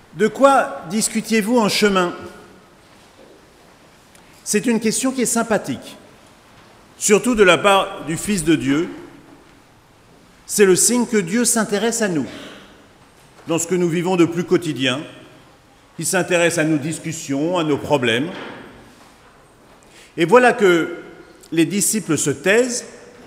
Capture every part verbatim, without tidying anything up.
De quoi discutiez-vous en chemin? C'est une question qui est sympathique, surtout de la part du Fils de Dieu. C'est le signe que Dieu s'intéresse à nous, dans ce que nous vivons de plus quotidien. Il s'intéresse à nos discussions, à nos problèmes. Et voilà que les disciples se taisent,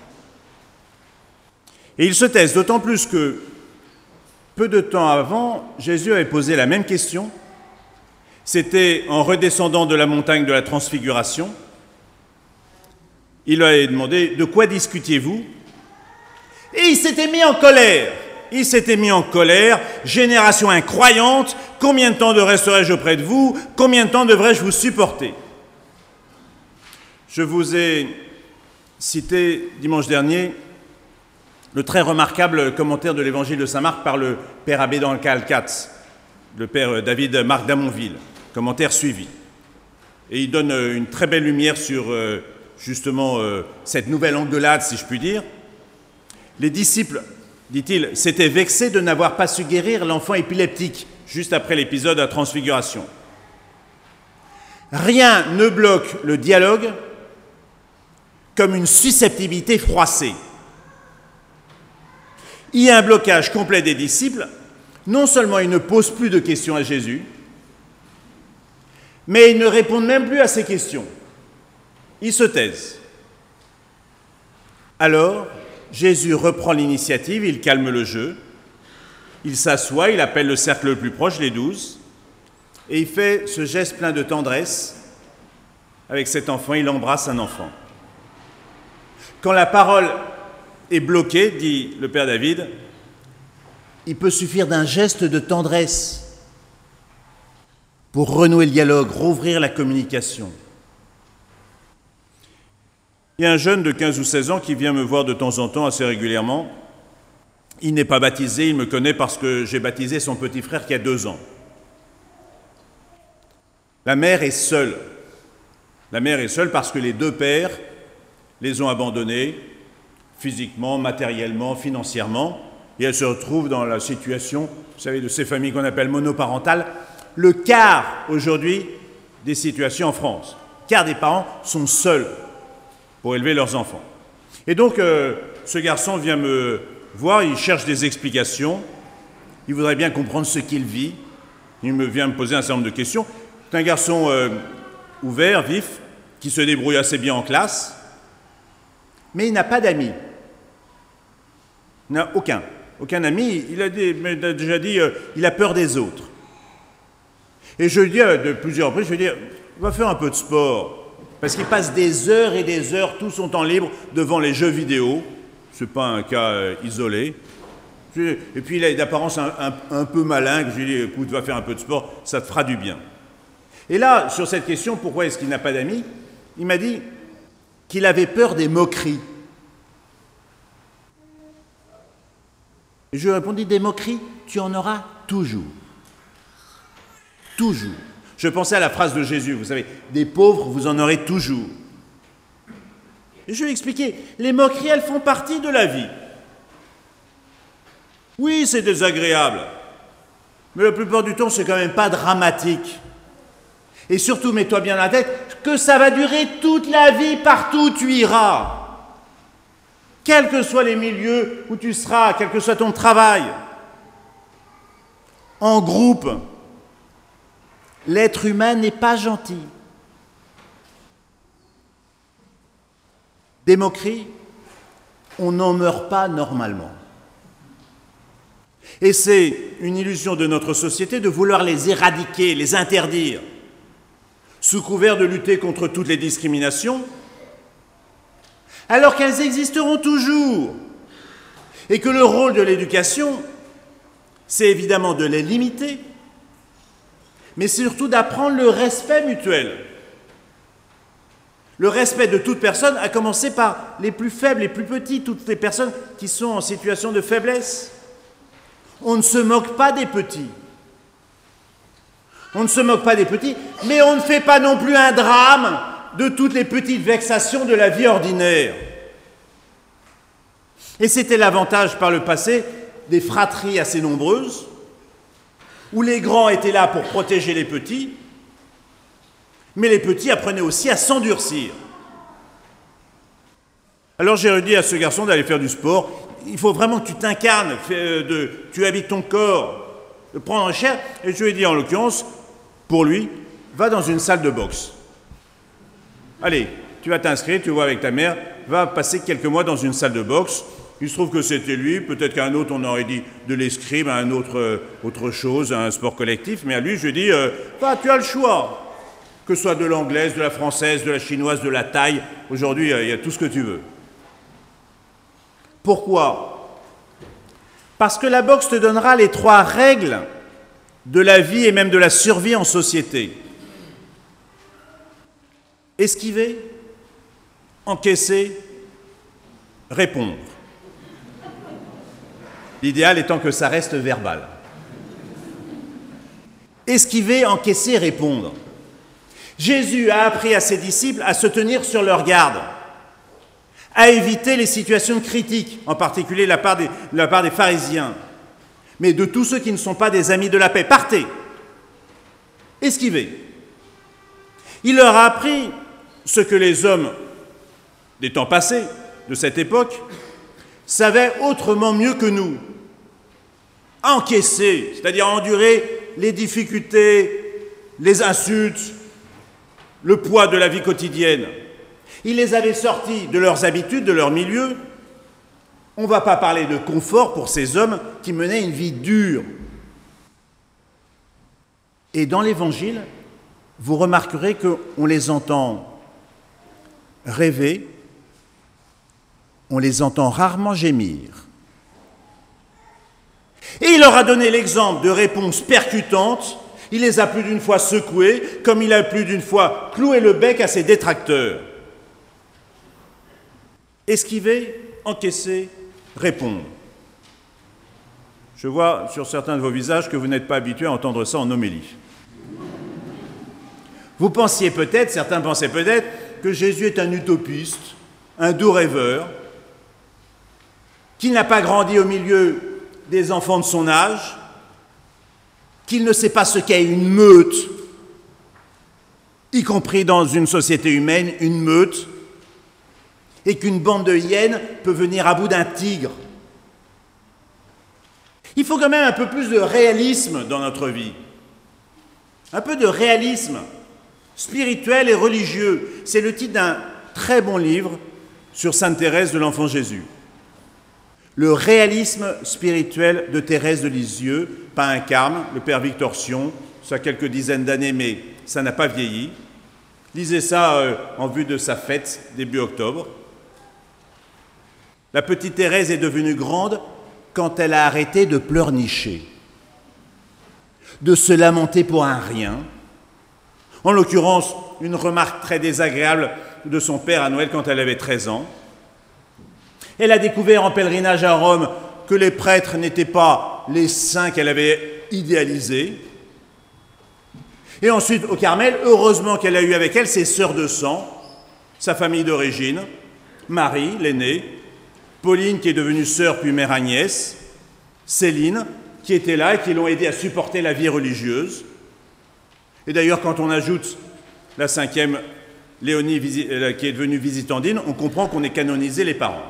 et ils se taisent d'autant plus que, peu de temps avant, Jésus avait posé la même question. C'était en redescendant de la montagne de la Transfiguration. Il leur avait demandé « De quoi discutiez-vous » Et il s'était mis en colère. Il s'était mis en colère. « Génération incroyante, combien de temps de resterai-je auprès de vous? Combien de temps devrais-je vous supporter ?» Je vous ai cité dimanche dernier le très remarquable commentaire de l'évangile de saint Marc par le père abbé d'Ancale Katz, le père David Marc d'Amonville, commentaire suivi. Et il donne une très belle lumière sur justement cette nouvelle engueulade, si je puis dire. Les disciples, dit-il, s'étaient vexés de n'avoir pas su guérir l'enfant épileptique juste après l'épisode de la Transfiguration. Rien ne bloque le dialogue comme une susceptibilité froissée. Il y a un blocage complet des disciples. Non seulement ils ne posent plus de questions à Jésus, mais ils ne répondent même plus à ces questions. Ils se taisent. Alors, Jésus reprend l'initiative, il calme le jeu, il s'assoit, il appelle le cercle le plus proche, les douze, et il fait ce geste plein de tendresse. Avec cet enfant, il embrasse un enfant. Quand la parole est bloqué, dit le père David, il peut suffire d'un geste de tendresse pour renouer le dialogue, rouvrir la communication. Il y a un jeune de quinze ou seize ans qui vient me voir de temps en temps assez régulièrement. Il n'est pas baptisé, il me connaît parce que j'ai baptisé son petit frère qui a deux ans. La mère est seule. La mère est seule parce que les deux pères les ont abandonnés, physiquement, matériellement, financièrement, et elle se retrouve dans la situation, vous savez, de ces familles qu'on appelle monoparentales, le quart aujourd'hui des situations en France. Le quart des parents sont seuls pour élever leurs enfants. Et donc, euh, ce garçon vient me voir, il cherche des explications, il voudrait bien comprendre ce qu'il vit, il me vient me poser un certain nombre de questions. C'est un garçon euh, ouvert, vif, qui se débrouille assez bien en classe, mais il n'a pas d'amis. Il n'a aucun. Aucun ami. Il a, des, il a déjà dit, euh, il a peur des autres. Et je lui dis, euh, de plusieurs reprises, je lui dis, va faire un peu de sport. Parce qu'il passe des heures et des heures, tout son temps libre, devant les jeux vidéo. Ce n'est pas un cas euh, isolé. Et puis il a d'apparence un, un, un peu malin. Je lui dis, écoute, va faire un peu de sport, ça te fera du bien. Et là, sur cette question, pourquoi est-ce qu'il n'a pas d'amis, il m'a dit qu'il avait peur des moqueries. Et je lui ai répondu, des moqueries, tu en auras toujours. Toujours. Je pensais à la phrase de Jésus, vous savez, des pauvres, vous en aurez toujours. Et je lui ai expliqué, les moqueries, elles font partie de la vie. Oui, c'est désagréable, mais la plupart du temps, c'est quand même pas dramatique. Et surtout, mets-toi bien dans la tête que ça va durer toute la vie, partout où tu iras. Quels que soient les milieux où tu seras, quel que soit ton travail. En groupe, l'être humain n'est pas gentil. Des moqueries, on n'en meurt pas normalement. Et c'est une illusion de notre société de vouloir les éradiquer, les interdire, sous couvert de lutter contre toutes les discriminations, alors qu'elles existeront toujours, et que le rôle de l'éducation, c'est évidemment de les limiter, mais surtout d'apprendre le respect mutuel. Le respect de toute personne, à commencer par les plus faibles, les plus petits, toutes les personnes qui sont en situation de faiblesse. On ne se moque pas des petits. On ne se moque pas des petits, mais on ne fait pas non plus un drame de toutes les petites vexations de la vie ordinaire. Et c'était l'avantage par le passé des fratries assez nombreuses, où les grands étaient là pour protéger les petits, mais les petits apprenaient aussi à s'endurcir. Alors j'ai dit à ce garçon d'aller faire du sport. Il faut vraiment que tu t'incarnes, de, tu habites ton corps, de prendre chair. Et je lui ai dit en l'occurrence, pour lui, va dans une salle de boxe. Allez, tu vas t'inscrire, tu vois avec ta mère, va passer quelques mois dans une salle de boxe. Il se trouve que c'était lui, peut-être qu'à un autre on aurait dit de l'escrime, à un autre euh, autre chose, un sport collectif, mais à lui je lui ai dit, euh, va, tu as le choix. Que ce soit de l'anglaise, de la française, de la chinoise, de la thaï, aujourd'hui il y a tout ce que tu veux. Pourquoi? Parce que la boxe te donnera les trois règles de la vie et même de la survie en société. Esquiver, encaisser, répondre. L'idéal étant que ça reste verbal. Esquiver, encaisser, répondre. Jésus a appris à ses disciples à se tenir sur leur garde, à éviter les situations critiques, en particulier de la part des, de la part des pharisiens, mais de tous ceux qui ne sont pas des amis de la paix. Partez, esquivez. Il leur a appris ce que les hommes des temps passés, de cette époque, savaient autrement mieux que nous. Encaisser, c'est-à-dire endurer les difficultés, les insultes, le poids de la vie quotidienne. Il les avait sortis de leurs habitudes, de leur milieu. On ne va pas parler de confort pour ces hommes qui menaient une vie dure. Et dans l'Évangile, vous remarquerez qu'on les entend rêver, on les entend rarement gémir. Et il leur a donné l'exemple de réponses percutantes. Il les a plus d'une fois secoués, comme il a plus d'une fois cloué le bec à ses détracteurs. Esquiver, encaisser, répondre. Je vois sur certains de vos visages que vous n'êtes pas habitués à entendre ça en homélie. Vous pensiez peut-être, certains pensaient peut-être, que Jésus est un utopiste, un doux rêveur, qu'il n'a pas grandi au milieu des enfants de son âge, qu'il ne sait pas ce qu'est une meute, y compris dans une société humaine, une meute, et qu'une bande de hyènes peut venir à bout d'un tigre. Il faut quand même un peu plus de réalisme dans notre vie, un peu de réalisme spirituel et religieux. C'est le titre d'un très bon livre sur Sainte Thérèse de l'Enfant Jésus. Le réalisme spirituel de Thérèse de Lisieux, pas un carme, le père Victor Sion, ça a quelques dizaines d'années, mais ça n'a pas vieilli. Lisez ça euh, en vue de sa fête, début octobre. La petite Thérèse est devenue grande quand elle a arrêté de pleurnicher, de se lamenter pour un rien. En l'occurrence, une remarque très désagréable de son père à Noël quand elle avait treize ans. Elle a découvert en pèlerinage à Rome que les prêtres n'étaient pas les saints qu'elle avait idéalisés. Et ensuite, au Carmel, heureusement qu'elle a eu avec elle ses sœurs de sang, sa famille d'origine, Marie, l'aînée, Pauline, qui est devenue sœur puis mère Agnès, Céline, qui était là et qui l'ont aidée à supporter la vie religieuse. Et d'ailleurs, quand on ajoute la cinquième, Léonie, qui est devenue visitandine, on comprend qu'on est canonisé les parents.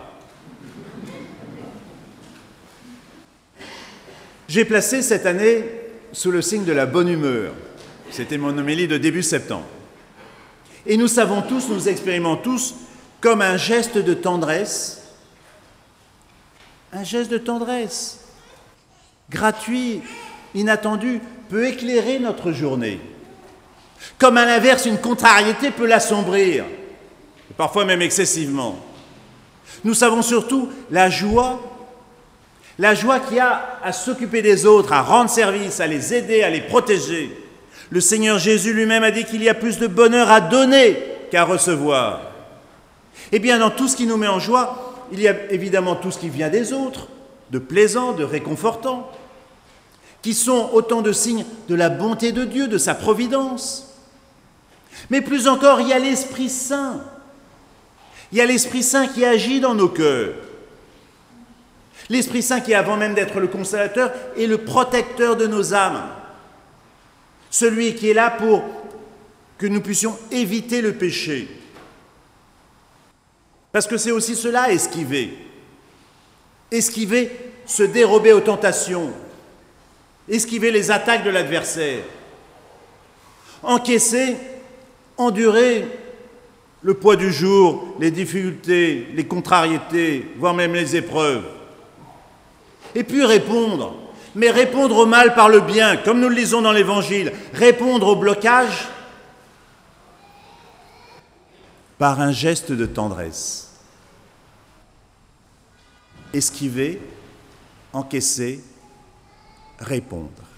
J'ai placé cette année sous le signe de la bonne humeur. C'était mon homélie de début septembre. Et nous savons tous, nous expérimentons tous, comme un geste de tendresse, un geste de tendresse, gratuit, inattendu, peut éclairer notre journée. Comme à l'inverse, une contrariété peut l'assombrir, parfois même excessivement. Nous savons surtout la joie, la joie qu'il y a à s'occuper des autres, à rendre service, à les aider, à les protéger. Le Seigneur Jésus lui-même a dit qu'il y a plus de bonheur à donner qu'à recevoir. Eh bien, dans tout ce qui nous met en joie, il y a évidemment tout ce qui vient des autres, de plaisant, de réconfortant, qui sont autant de signes de la bonté de Dieu, de sa providence. Mais plus encore, il y a l'Esprit Saint. Il y a l'Esprit Saint qui agit dans nos cœurs. L'Esprit Saint qui, avant même d'être le consolateur, est le protecteur de nos âmes. celui qui est là pour que nous puissions éviter le péché. Parce que c'est aussi cela, esquiver. Esquiver, se dérober aux tentations, esquiver les attaques de l'adversaire, encaisser, endurer le poids du jour, les difficultés, les contrariétés, voire même les épreuves. Et puis répondre, mais répondre au mal par le bien, comme nous le lisons dans l'Évangile, répondre au blocage par un geste de tendresse. Esquiver, encaisser, répondre.